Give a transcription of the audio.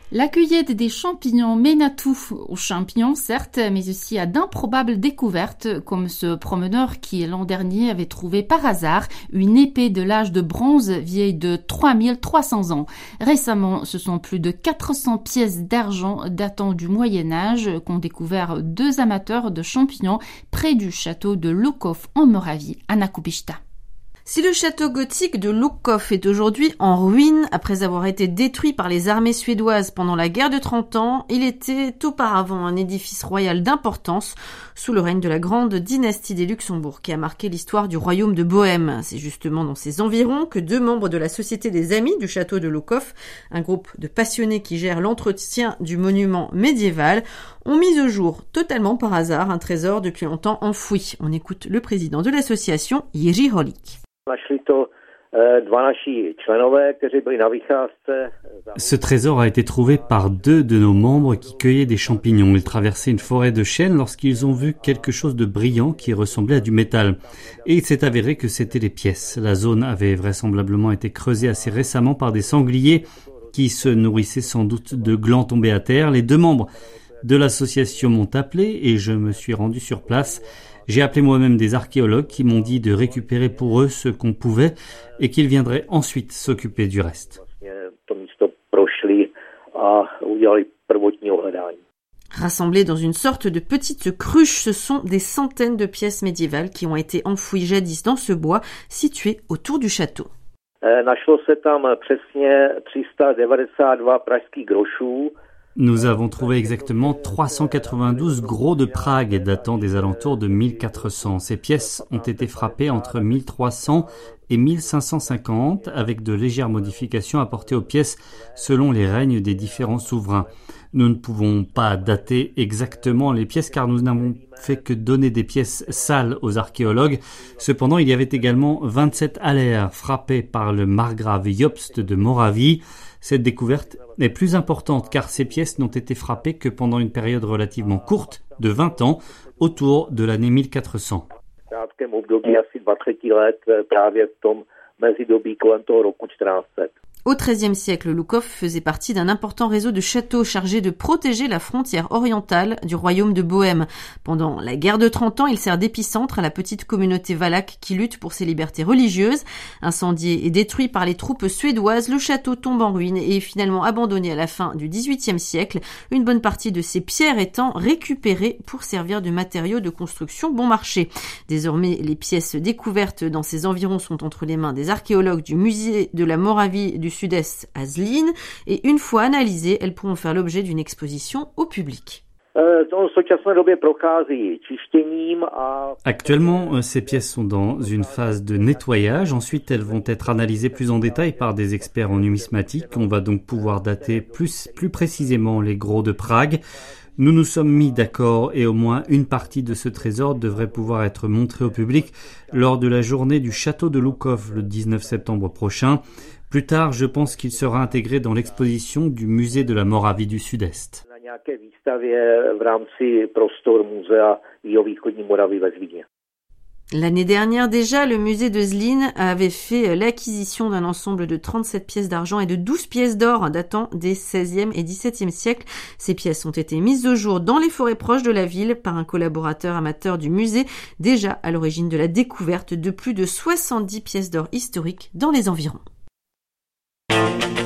La cueillette des champignons mène à tout, aux champignons certes, mais aussi à d'improbables découvertes, comme ce promeneur qui l'an dernier avait trouvé par hasard une épée de l'âge de bronze vieille de 3300 ans. Récemment, ce sont plus de 400 pièces d'argent datant du Moyen-Âge qu'ont découvert deux amateurs de champignons près du château de Lukov en Moravie, Anna Kubishta. Si le château gothique de Lukov est aujourd'hui en ruine après avoir été détruit par les armées suédoises pendant la guerre de 30 ans, il était auparavant un édifice royal d'importance sous le règne de la grande dynastie des Luxembourg qui a marqué l'histoire du royaume de Bohême. C'est justement dans ces environs que deux membres de la Société des Amis du château de Lukov, un groupe de passionnés qui gère l'entretien du monument médiéval, ont mis au jour totalement par hasard un trésor depuis longtemps enfoui. On écoute le président de l'association, Jiří Holík. Ce trésor a été trouvé par deux de nos membres qui cueillaient des champignons. Ils traversaient une forêt de chênes lorsqu'ils ont vu quelque chose de brillant qui ressemblait à du métal. Et il s'est avéré que c'était les pièces. La zone avait vraisemblablement été creusée assez récemment par des sangliers qui se nourrissaient sans doute de glands tombés à terre. Les deux membres de l'association m'ont appelé et je me suis rendu sur place. J'ai appelé moi-même des archéologues qui m'ont dit de récupérer pour eux ce qu'on pouvait et qu'ils viendraient ensuite s'occuper du reste. Rassemblées dans une sorte de petite cruche, ce sont des centaines de pièces médiévales qui ont été enfouies jadis dans ce bois situé autour du château. Nous avons trouvé exactement 392 gros de Prague datant des alentours de 1400. Ces pièces ont été frappées entre 1300 et 1550 avec de légères modifications apportées aux pièces selon les règnes des différents souverains. Nous ne pouvons pas dater exactement les pièces car nous n'avons fait que donner des pièces sales aux archéologues. Cependant, il y avait également 27 haller frappés par le margrave Jobst de Moravie. Cette découverte est plus importante car ces pièces n'ont été frappées que pendant une période relativement courte de 20 ans, autour de l'année 1400. Au XIIIe siècle, Lukov faisait partie d'un important réseau de châteaux chargés de protéger la frontière orientale du royaume de Bohême. Pendant la guerre de 30 ans, il sert d'épicentre à la petite communauté valaque qui lutte pour ses libertés religieuses. Incendié et détruit par les troupes suédoises, le château tombe en ruine et est finalement abandonné à la fin du XVIIIe siècle, une bonne partie de ses pierres étant récupérées pour servir de matériaux de construction bon marché. Désormais, les pièces découvertes dans ces environs sont entre les mains des archéologues du musée de la Moravie du Sud-Est à Zlín et une fois analysées, elles pourront faire l'objet d'une exposition au public. Actuellement, ces pièces sont dans une phase de nettoyage. Ensuite, elles vont être analysées plus en détail par des experts en numismatique. On va donc pouvoir dater plus précisément les gros de Prague. Nous nous sommes mis d'accord et au moins une partie de ce trésor devrait pouvoir être montrée au public lors de la journée du château de Lukov le 19 septembre prochain. Plus tard, je pense qu'il sera intégré dans l'exposition du musée de la Moravie du Sud-Est. L'année dernière déjà, le musée de Zlín avait fait l'acquisition d'un ensemble de 37 pièces d'argent et de 12 pièces d'or datant des 16e et 17e siècles. Ces pièces ont été mises au jour dans les forêts proches de la ville par un collaborateur amateur du musée, déjà à l'origine de la découverte de plus de 70 pièces d'or historiques dans les environs.